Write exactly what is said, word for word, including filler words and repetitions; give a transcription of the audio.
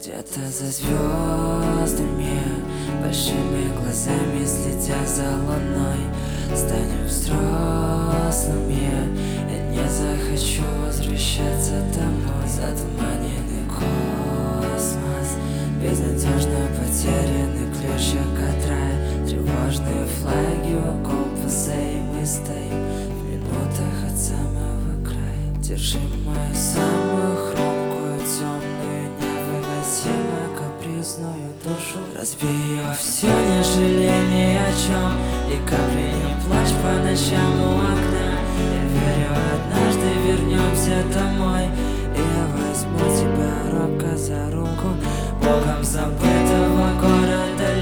Где-то за звездами, большими глазами следя за луной. Станем взрослыми, я не захочу возвращаться домой. Затуманенный космос, безнадежно потерянный ключик от рая. Тревожные флаги у компаса, и мы стоим в минутах от самого края. Держи мою самую хрупкую, темную, невыносимо капризную душу. Разбей ее все, не жалей ни о чем, и капли не плачь по ночам у окна. Я верю, однажды вернемся домой, и я возьму тебя робко за руку. Богом забытого города